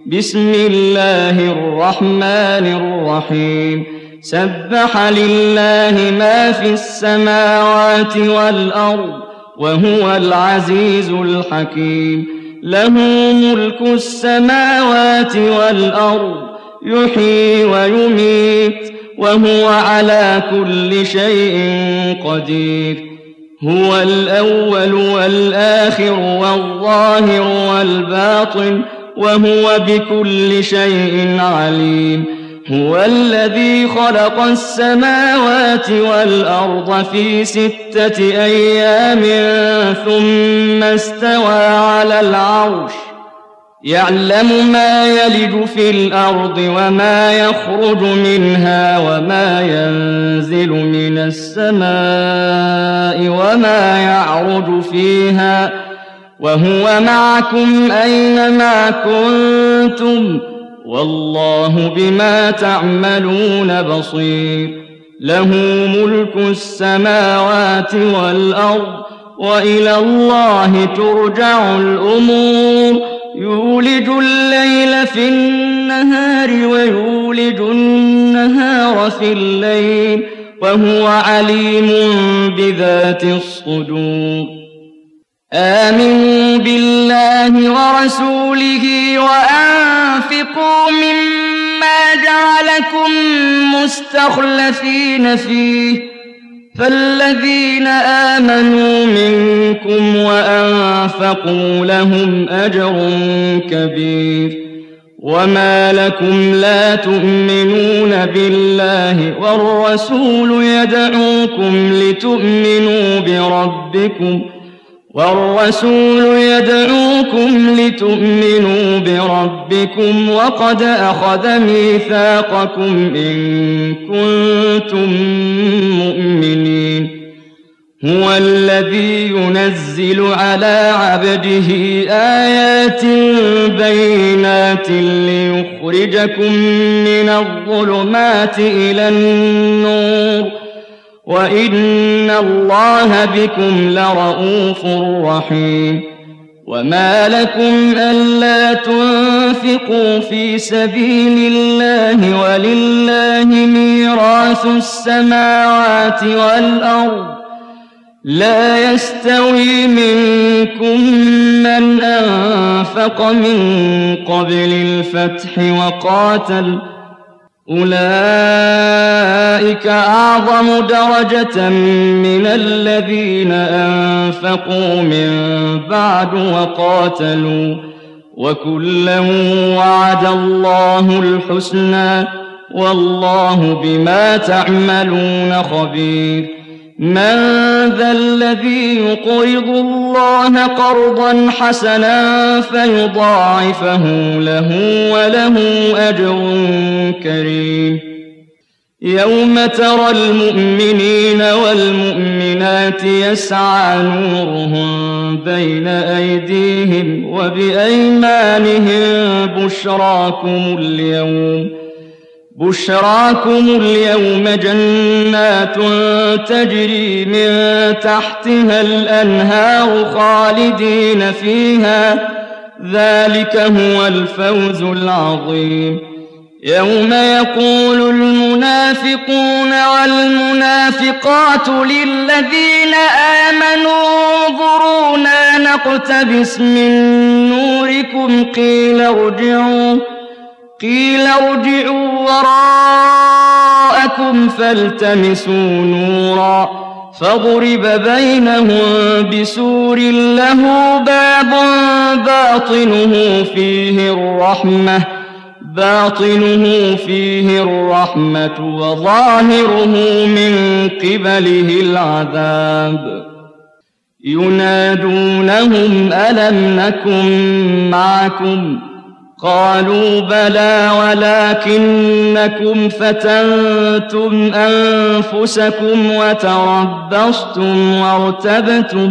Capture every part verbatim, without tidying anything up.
بسم الله الرحمن الرحيم سبح لله ما في السماوات والأرض وهو العزيز الحكيم له ملك السماوات والأرض يحيي ويميت وهو على كل شيء قدير هو الأول والآخر والظاهر والباطن وهو بكل شيء عليم هو الذي خلق السماوات والأرض في ستة أيام ثم استوى على العرش يعلم ما يلج في الأرض وما يخرج منها وما ينزل من السماء وما يعرج فيها وهو معكم أينما كنتم والله بما تعملون بصير له ملك السماوات والأرض وإلى الله ترجع الأمور يولج الليل في النهار ويولج النهار في الليل وهو عليم بذات الصدور آمنوا بالله ورسوله وأنفقوا مما جعلكم مستخلفين فيه فالذين آمنوا منكم وأنفقوا لهم أجر كبير وما لكم لا تؤمنون بالله والرسول يدعوكم لتؤمنوا بربكم والرسول يدعوكم لتؤمنوا بربكم وقد أخذ ميثاقكم إن كنتم مؤمنين هو الذي ينزل على عبده آيات بينات ليخرجكم من الظلمات إلى النور وإن الله بكم لرءوف رحيم وما لكم ألا تنفقوا في سبيل الله ولله ميراث السماوات والأرض لا يستوي منكم من أنفق من قبل الفتح وقاتل أولئك أعظم درجة من الذين أنفقوا من بعد وقاتلوا وكلا وعد الله الحسنى والله بما تعملون خبير من ذا الذي يقرض الله قرضا حسنا فيضاعفه له وله أجر كريم يوم ترى المؤمنين والمؤمنات يسعى نورهم بين أيديهم وبأيمانهم بشراكم اليوم بشراكم اليوم جنات تجري من تحتها الأنهار خالدين فيها ذلك هو الفوز العظيم يوم يقول المنافقون والمنافقات للذين آمنوا انظرونا نقتبس من نوركم قيل ارجعوا قيل ارجعوا وراءكم فالتمسوا نورا فضرب بينهم بسور له باب باطنه فيه الرحمة باطنه فيه الرحمة وظاهره من قبله العذاب ينادونهم ألم نكن معكم قالوا بلى ولكنكم فتنتم أنفسكم وتربصتم وارتبتم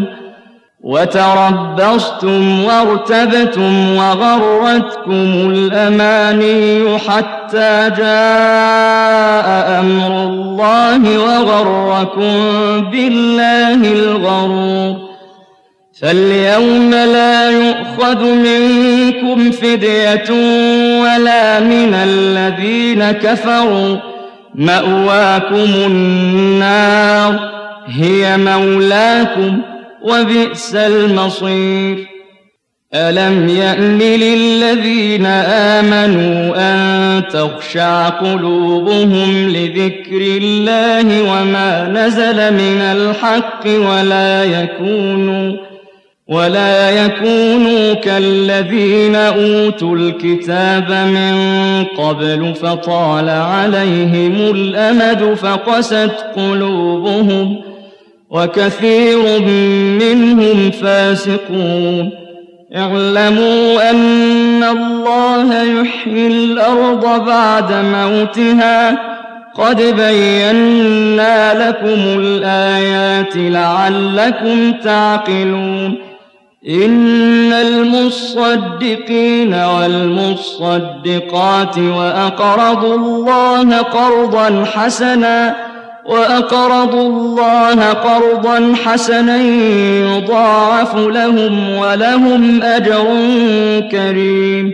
وتربصتم وارتبتم وغرتكم الأماني حتى جاء أمر الله وغركم بالله الغرور فاليوم لا يؤخذ منكم فدية ولا من الذين كفروا، مأواكم النار هي مولاكم وبئس المصير. ألم يأن للذين آمنوا أن تخشع قلوبهم لذكر الله وما نزل من الحق ولا يكونوا ولا يكونوا كالذين أوتوا الكتاب من قبل فطال عليهم الأمد فقست قلوبهم وكثير منهم فاسقون. اعلموا أن الله يحيي الأرض بعد موتها قد بينا لكم الآيات لعلكم تعقلون. إن المصدقين والمصدقات وأقرضوا الله قرضا حسنا وأقرضوا الله قرضا حسنا يضاعف لهم ولهم أجر كريم.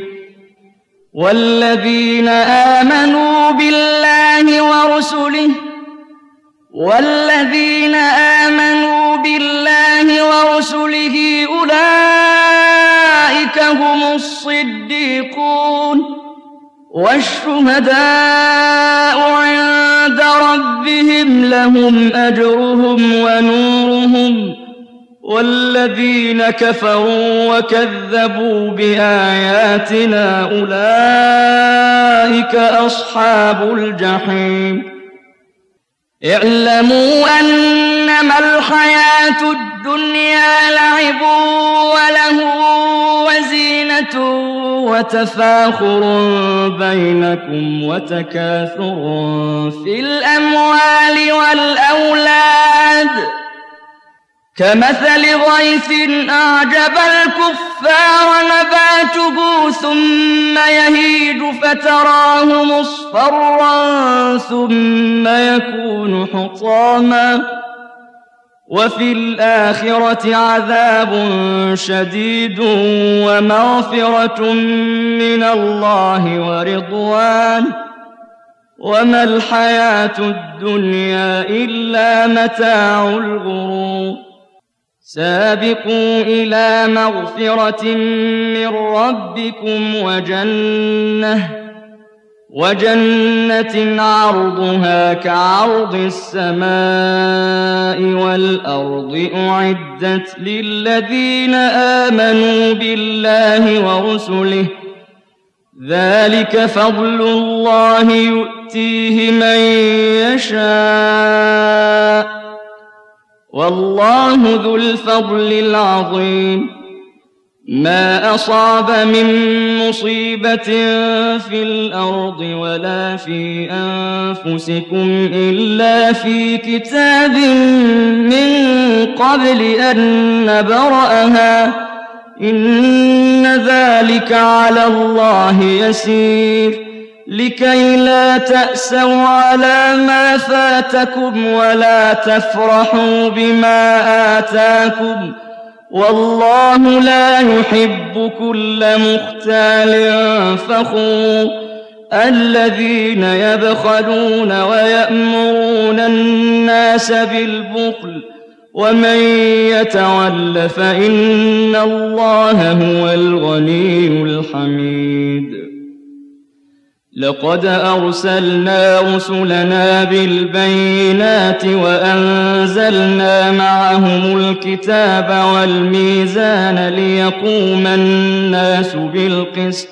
والذين آمنوا بالله ورسله والذين آمنوا بالله ورسله أولئك هم الصديقون والشهداء عند ربهم لهم أجرهم ونورهم. والذين كفروا وكذبوا بآياتنا أولئك أصحاب الجحيم. اعلموا أنما الحياة الدنيا لعب وله وزينة وتفاخر بينكم وتكاثر في الأموال والأولاد كمثل غيث أعجب الكفار نباته ثم يهيج فتراه مصفرا ثم يكون حطاما وفي الآخرة عذاب شديد ومغفرة من الله ورضوان وما الحياة الدنيا إلا متاع الغرور. سابقوا إلى مغفرة من ربكم وجنة وجنة عرضها كعرض السماء والأرض أعدت للذين آمنوا بالله ورسله ذلك فضل الله يؤتيه من يشاء والله ذو الفضل العظيم. ما أصاب من مصيبة في الأرض ولا في أنفسكم إلا في كتاب من قبل أن نبرأها إن ذلك على الله يسير. لكي لا تأسوا على ما فاتكم ولا تفرحوا بما آتاكم والله لا يحب كل مختال فخور. الذين يبخلون ويأمرون الناس بالبخل ومن يتول فإن الله هو الغني الحميد. لقد أرسلنا رسلنا بالبينات وأنزلنا معهم الكتاب والميزان ليقوم الناس بالقسط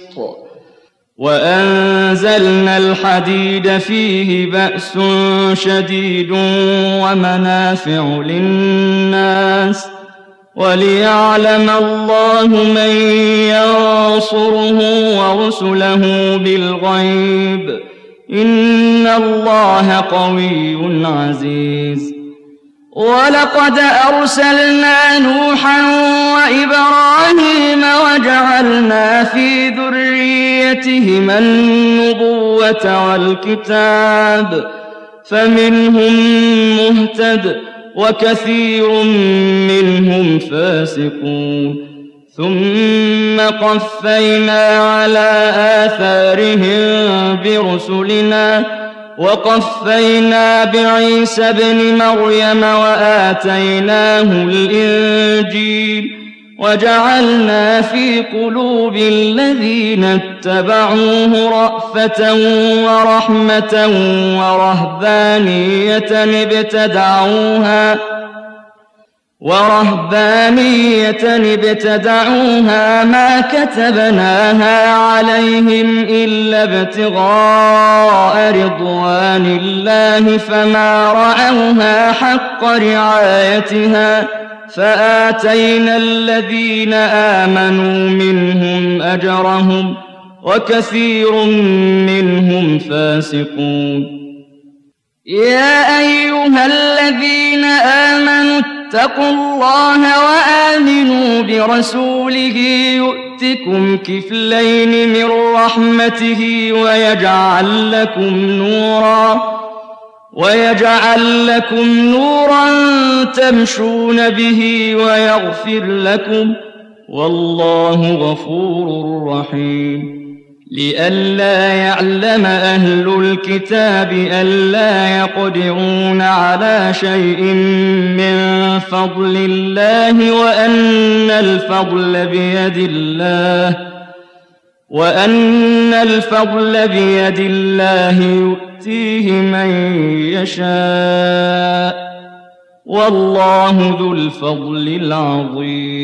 وأنزلنا الحديد فيه بأس شديد ومنافع للناس وليعلم الله من ينصره ورسله بالغيب إن الله قوي عزيز. ولقد أرسلنا نوحا وإبراهيم وجعلنا في ذريتهما النبوة والكتاب فمنهم مهتد وكثير منهم فاسقون ثم قفينا على آثارهم برسلنا وقفينا بعيسى ابن مريم وآتيناه الإنجيل وجعلنا في قلوب الذين اتبعوه رأفة ورحمة ورهبانية ابتدعوها ورهبانية ابتدعوها ما كتبناها عليهم إلا ابتغاء رضوان الله فما رعوها حق رعايتها فآتينا الذين آمنوا منهم أجرهم وكثير منهم فاسقون يا أيها الذين آمنوا اتقوا الله وآمنوا برسوله يؤتكم كفلين من رحمته ويجعل لكم نورا ويجعل لكم نورا تمشون به ويغفر لكم والله غفور رحيم لئلا يعلم أهل الكتاب ألا يقدرون على شيء من فضل الله وأن الفضل بيد الله وأن الفضل بيد الله يؤتيه من يشاء والله ذو الفضل العظيم